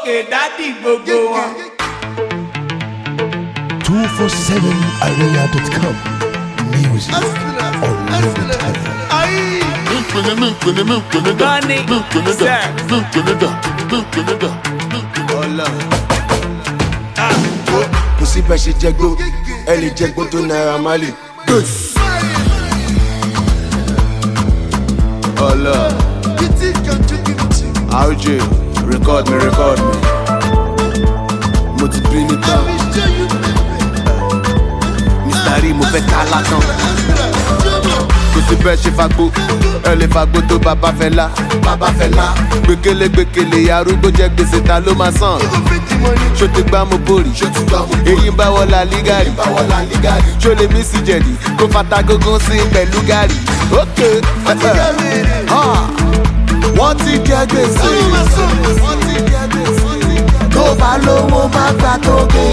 Okay, daddy gbogbo wọn. 247area.com Music unlimited. Kò sí bẹ́ẹ̀ ṣe jẹgbó, ẹ lè jẹgbó tó Naira Marley. RJ, record me. Mo ti bí ní tán. Mr. Rí mo fẹ́ ká látàn. Kò sí bẹ́ẹ̀ ṣe fagbó, ẹ lè fagbó tó bàbá fẹ́ lá. Gbèkélé arúgbó jẹ gbèsè ta ló máa san. Ṣó ti gbá mo bórì, èyí ń bá wọ la lígàrí. Ṣó lè mí sí jẹ̀dí, kó fata gógó sí pẹ̀lú gàrí. Wọ́n ti jẹ gbèsè. Tó bá lówó má gbà tó gé.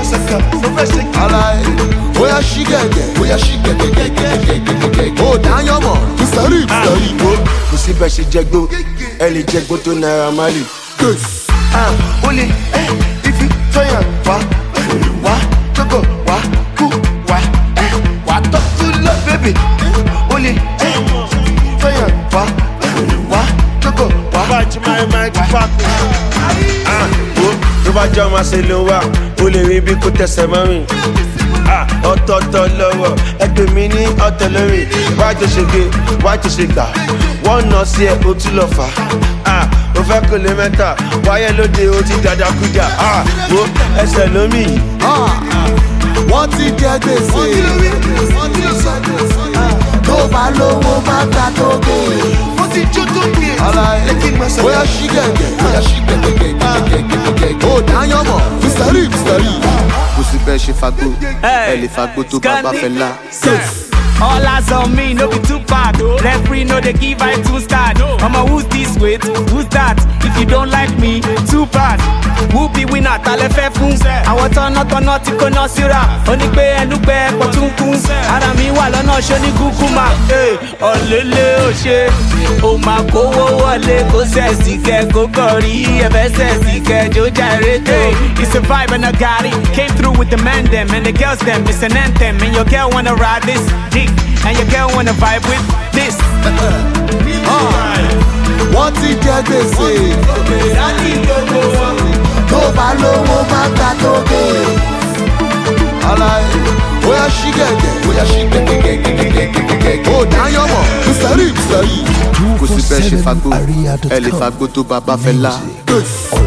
Aláì, bóyá ṣí gẹ̀gẹ̀. Ó dáyọ̀ mọ̀, Mr. Rí. Kò sí bẹ́ẹ̀ ṣe jẹgbó, ẹ lè jẹgbó tó Naira Marley. Only if you turn wá, tókò wá, kú wá, wá talk to love baby. Only turn wá, tókò wá. Bájú máa ti fàkùn. Tó bá jẹ́ ọmọ ṣe ló wà, o lè rí bí kò tẹ̀sẹ̀ mọ́ mi. Ọ̀tọ̀ọ̀tọ̀ lọ́wọ́, ẹgbẹ́ mi ní ọ̀tẹ̀ lórí. Wájú ṣe gbé, wájú ṣe gbà. Wọ́n nà sí ẹ̀ o tún lọ fà. O fẹ́ kò lè mẹ́ta, wáyé lóde o ti dàda kújà. Wo ẹsẹ̀ lómi. Wọ́n ti jẹ gbèsè. Tó bá lówó má gbà tó gé. Mo ti jó tó gbé. Aláì, bóyá ṣí gẹ̀gẹ̀. Ó dáyọ̀ mọ̀, Mr. Rí. Kò sí bẹ́ẹ̀ ṣe fagbó, ẹ lè fagbó tó bàbá fẹ́ lá. All eyes on me, no be too bad. Referee no they give I two start. Who's this wait? Who's that? If you don't like me, too bad. Who be winner? Tale fe fun. Àwọn tọ́nà tí kò ná síra. Ó ní pé ẹnu gbẹ pọ̀ tún kún. Ara mi wà lọ́nà ṣó ní kúkúmà. Ọ̀lẹ́lẹ̀ ò ṣe. Ó máa kówó wọlé kó sẹ̀sì kẹ kó kọ̀rí. Ẹ̀fẹ̀ sẹ̀sì kẹ jó jàre tó. It's a vibe and I got it. Came through with the men them and the girls them. It's an anthem and your girl wanna ride this dick. And your girl wanna vibe with this. Wọ́n ti jẹ gbèsè. Tó bá lówó má gbà tó gé. Aláì, bóyá ṣí gẹ̀gẹ̀. Ó dáyọ̀ mọ̀, Mr. Rí. Kò sí bẹ́ẹ̀ ṣe fagbó, ẹ lè fagbó tó bàbá fẹ́ lá.